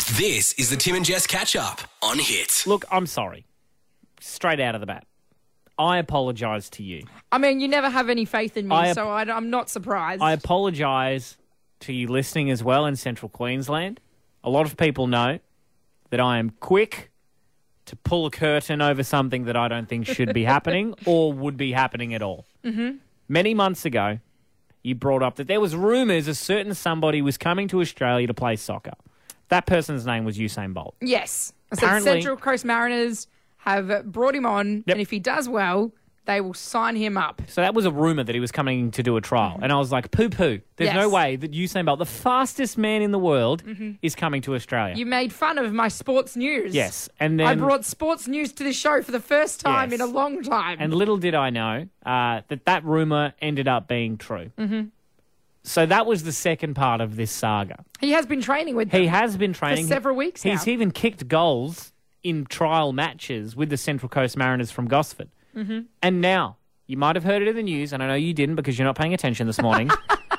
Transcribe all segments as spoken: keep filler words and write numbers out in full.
This is the Tim and Jess catch-up on Hit. Look, I'm sorry. Straight out of the bat. I apologise to you. I mean, you never have any faith in me, I ap- so I, I'm not surprised. I apologise to you listening as well in Central Queensland. A lot of people know that I am quick to pull a curtain over something that I don't think should be happening or would be happening at all. Mm-hmm. Many months ago, you brought up that there was rumours a certain somebody was coming to Australia to play soccer. That person's name was Usain Bolt. Yes. I said Apparently- Central Coast Mariners have brought him on, Yep. and if he does well, they will sign him up. So that was a rumour that he was coming to do a trial. And I was like, poo-poo. There's Yes. no way that Usain Bolt, the fastest man in the world, is coming to Australia. You made fun of my sports news. Yes. And then, I brought sports news to this show for the first time Yes. in a long time. and little did I know uh, that that rumour ended up being true. Mm-hmm. So that was the second part of this saga. he has been training with them He has been training. for several weeks now. He's even kicked goals in trial matches with the Central Coast Mariners from Gosford. Mm-hmm. And now, you might have heard it in the news, and I know you didn't because you're not paying attention this morning.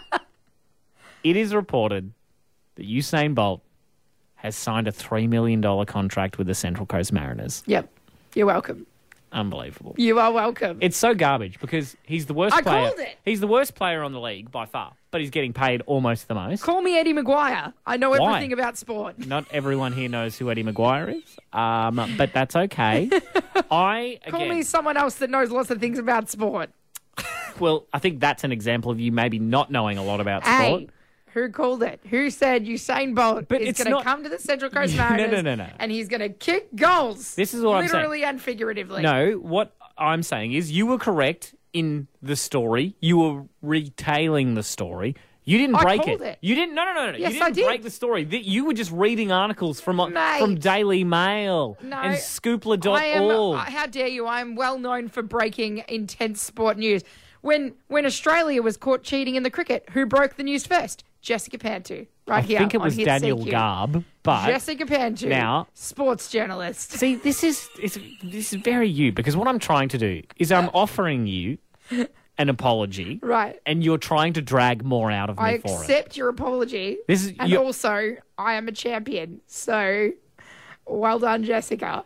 It is reported that Usain Bolt has signed a three million dollars contract with the Central Coast Mariners. Yep. You're welcome. Unbelievable. You are welcome. It's so garbage because he's the worst I player. called it. He's the worst player on the league by far, but he's getting paid almost the most. Call me Eddie Maguire. I know Why? everything about sport. Not everyone here knows who Eddie Maguire is, um, but that's okay. I Call again, me someone else that knows lots of things about sport. well, I think that's an example of you maybe not knowing a lot about sport. Hey, who called it? Who said Usain Bolt But is it's going to not- come to the Central Coast No, no, Mariners no, no. and he's going to kick goals? This is what I'm saying. literally and figuratively. No, what I'm saying is you were correct in the story. You were retailing the story. You didn't I break called it. You didn't. No, no, no, no. Yes, you didn't I did. break the story. That you were just reading articles from Mate. from Daily Mail No, and Scoopla dot I am, org. uh, how dare you? I am well known for breaking intense sport news. When when Australia was caught cheating in the cricket, who broke the news first? Jessica Pantu, right I here. think it on was Hit Daniel C Q. Garb, but Jessica Pantu, now- sports journalist. see, this is it's, this is very you because what I'm trying to do is I'm offering you an apology, Right. and you're trying to drag more out of me I for it. accept your apology. This is- and you- also, I am a champion. So, well done, Jessica.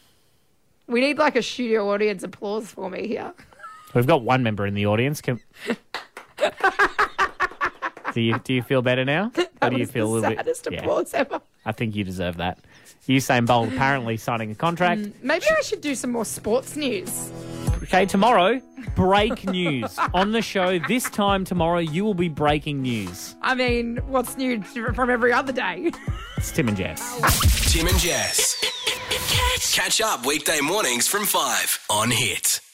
We need like a studio audience applause for me here. We've got one member in the audience. Can... do you do you feel better now? Or That do you was feel the a little saddest bit? Yeah, applause ever. I think you deserve that. Usain Bolt apparently signing a contract. Maybe I should do some more sports news. Okay, tomorrow, break news on the show. This time tomorrow, you will be breaking news. I mean, what's new from every other day? It's Tim and Jess. Tim and Jess. Catch up weekday mornings from five on Hit.